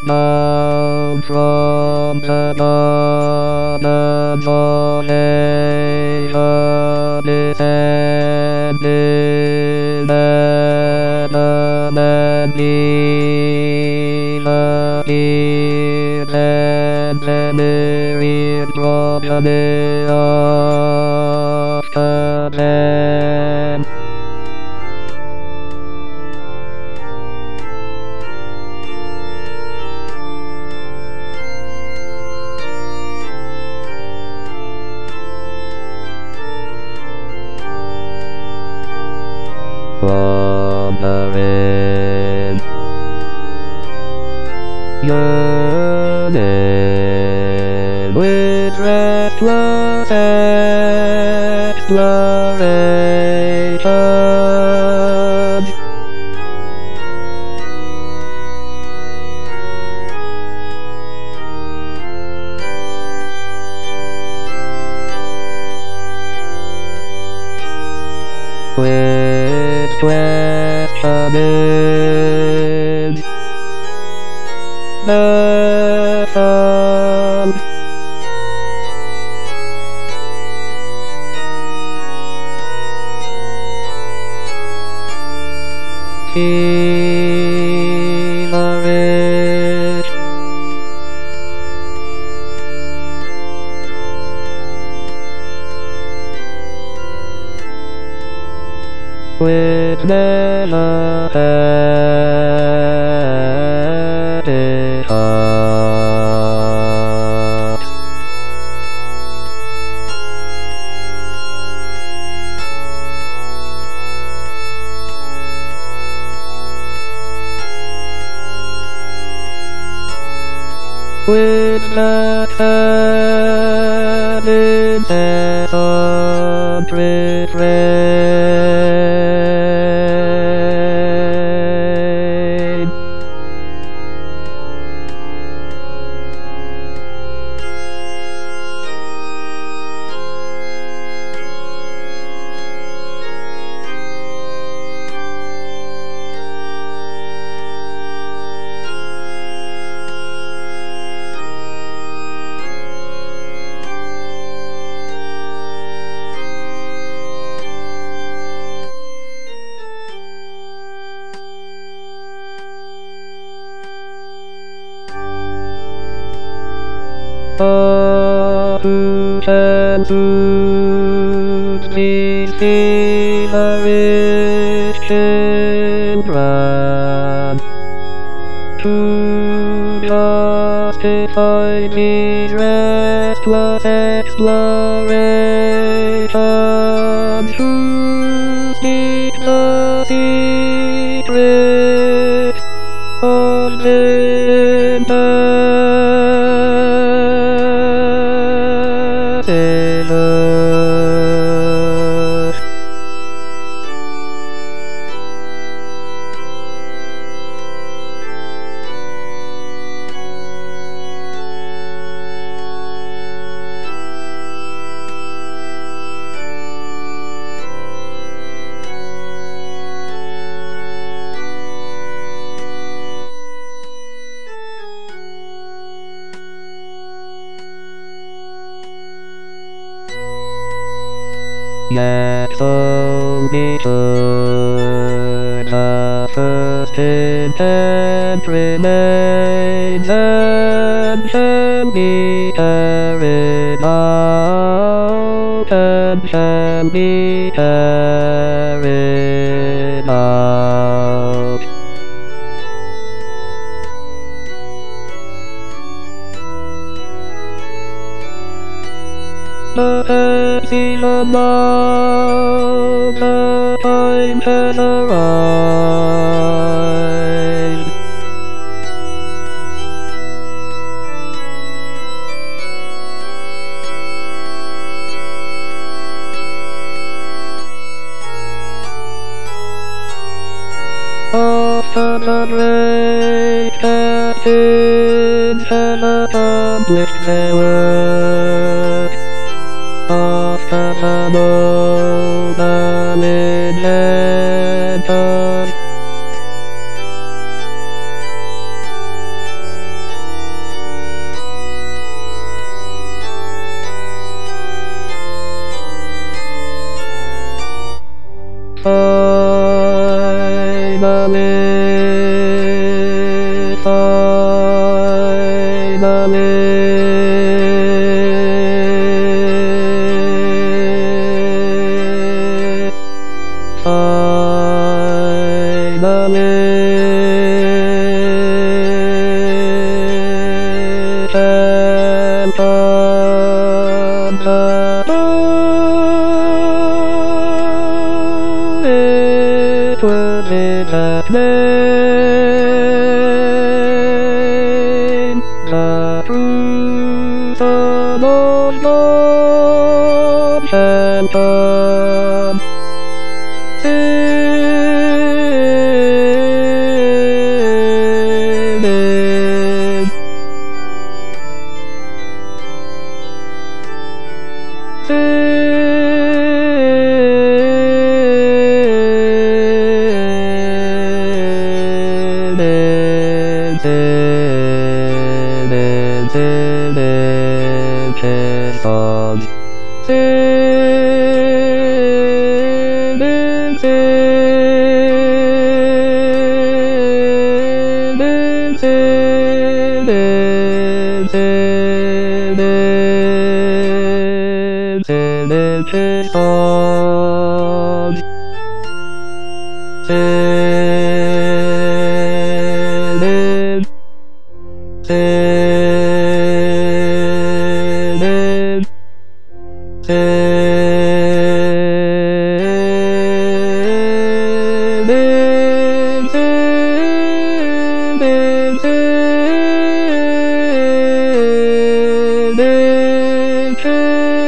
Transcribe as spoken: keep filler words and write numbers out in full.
Down from the mountains of Asia descended Adam and Eve appeared, and the myriad progeny of Canaan. Wandering, yearning with restless explorations. With questioning method, feverish, with never ending heart. With that hand incessant refrain, oh, who can soothe these feverish children, to justify these restless explorations, who seek the secret of emptiness. Yet so be sure the first intent remains, and shall be carried out, and shall be carried out. The season of the time has arrived. After the great captains have accomplished their work, after the noble inventors It will be that name, the truth alone God shall come. Sing, Sing,